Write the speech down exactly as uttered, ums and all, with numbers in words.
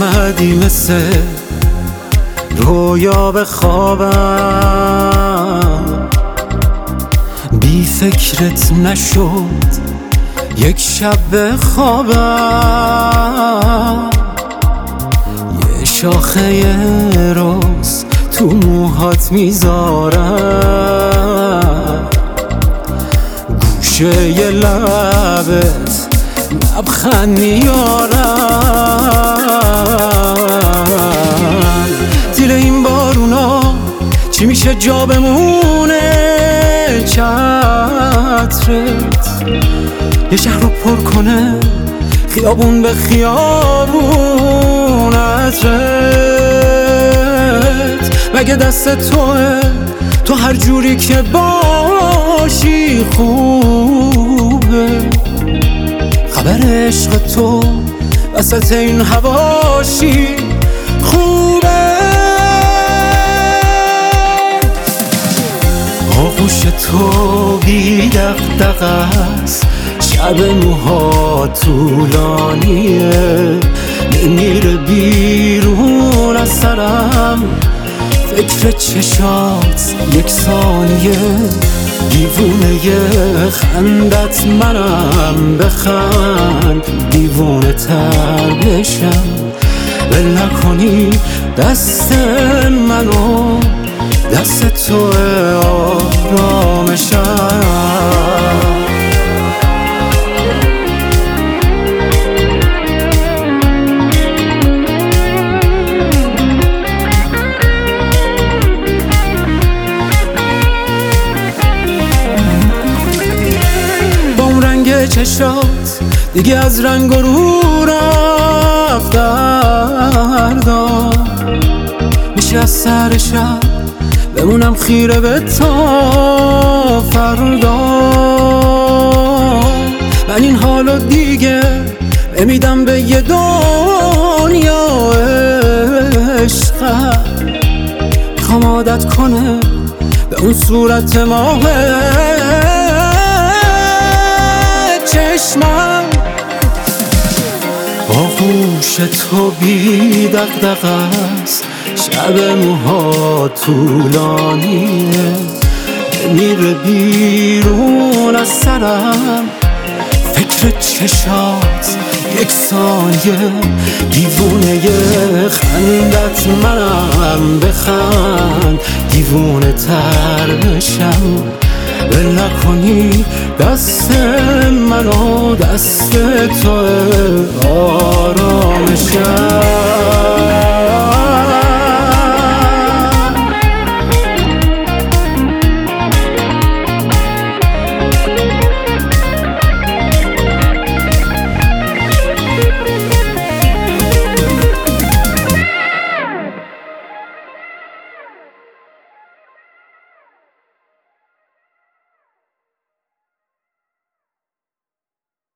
اومدی مثل رویا به خوابم، بی فکرت نشد یک شب به خوابم. یه شاخه روز تو موهات میذارم، گوشه ی لبت لبخند میارم. زیر این بارونا چی میشه جا بمونه چترت، یه شهر رو پر کنه خیابون به خیابون عطرت. مگه دست توه تو هر جوری که باشی خوبه، خبر عشق تو وسط این حواشی خوبه. آغوش تو بی دغدغه است، شب موها طولانیه، نمیره بیرون از سرم فکر چشات یک ثانیه. دیوونه خندت منم، بخند دیوونه تر بشم. ول نکنی دست منو، دست تو آرامشم. چشات دیگه از رنگ و رو رفت دردم، میشه از سر شب بمونم خیره به تا فردا. من این حالو دیگه نمیدم به یه دنیا عشقم، میخوام عادت کنه به اون صورت ماهه چشمم. آغوش تو بی دغدغه است، شب موها طولانیه، میره بیرون از سرم فکر چشات یک ثانیه. دیوونه خندت منم، بخند دیوونه تر بشم. ول نکنی دست منو، دست تو آرامشم.